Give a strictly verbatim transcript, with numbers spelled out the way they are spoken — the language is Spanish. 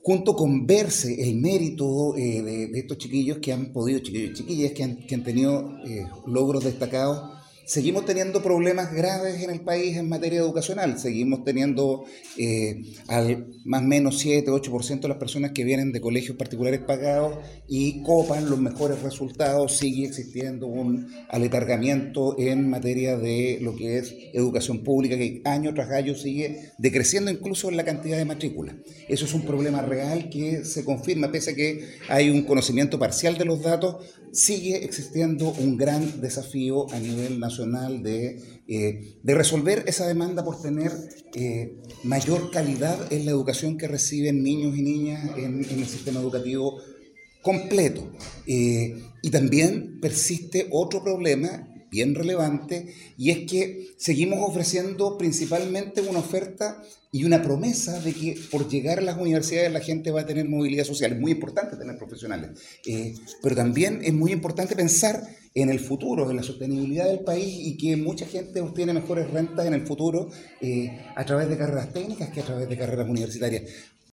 junto con verse el mérito eh, de, de estos chiquillos que han podido, chiquillos y chiquillas que han, que han tenido eh, logros destacados, seguimos teniendo problemas graves en el país en materia educacional. Seguimos teniendo eh, al más o menos siete, ocho por ciento de las personas que vienen de colegios particulares pagados y copan los mejores resultados. Sigue existiendo un aletargamiento en materia de lo que es educación pública, que año tras año sigue decreciendo incluso en la cantidad de matrículas. Eso es un problema real que se confirma, pese a que hay un conocimiento parcial de los datos. Sigue existiendo un gran desafío a nivel nacional de, eh, de resolver esa demanda por tener eh, mayor calidad en la educación que reciben niños y niñas en, en el sistema educativo completo. Eh, y también persiste otro problema bien relevante, y es que seguimos ofreciendo principalmente una oferta y una promesa de que por llegar a las universidades la gente va a tener movilidad social. Es muy importante tener profesionales, eh, pero también es muy importante pensar en el futuro, en la sostenibilidad del país, y que mucha gente obtiene mejores rentas en el futuro eh, a través de carreras técnicas que a través de carreras universitarias.